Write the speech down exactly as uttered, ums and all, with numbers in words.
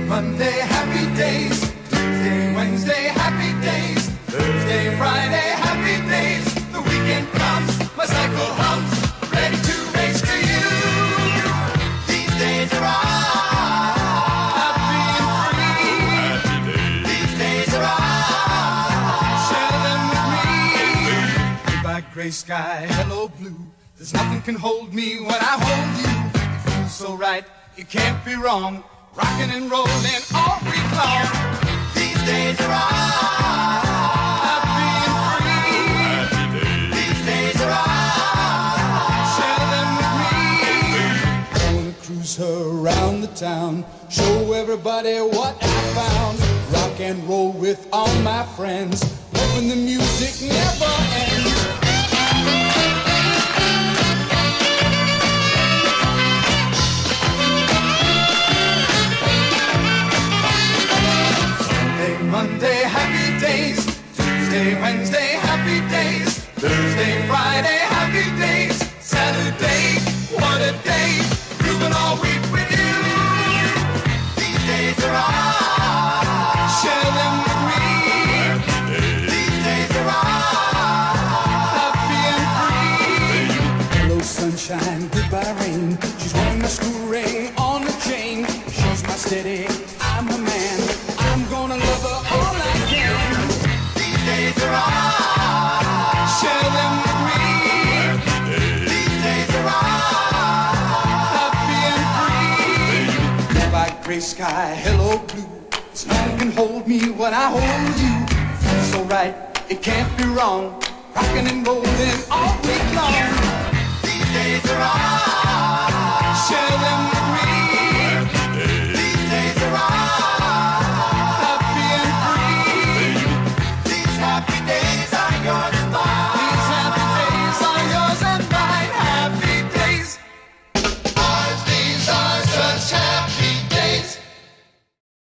Monday, happy days. Tuesday, Wednesday, happy days. Thursday, Friday, happy days. The weekend comes, my cycle hums, ready to race to you. These days are all happy and free. These days are all share them with me. Goodbye gray sky, hello blue. There's nothing can hold me when I hold you. It feels so right, it can't be wrong. Rocking and rolling all week long. These days are all happy and free. These days are all share them with me. I wanna cruise her around the town, show everybody what I found. Rock and roll with all my friends, hoping the music never ends. Monday, happy days. Tuesday, Wednesday, happy days. Thursday, Friday, happy days. Saturday, what a day. Grooving all week with you. These days are all share them with me. These days are all happy and free. Hello sunshine, goodbye rain. She's wearing my school ring on the chain. She's my steady, I'm her man. I'm gonna love her all I can. These days are all share them with me. These days are all happy and free. Goodbye gray sky, hello blue. There's nothing can hold me when I hold you. It feels so right, it can't be wrong. Rocking and rolling all week long. These days are all share them with me.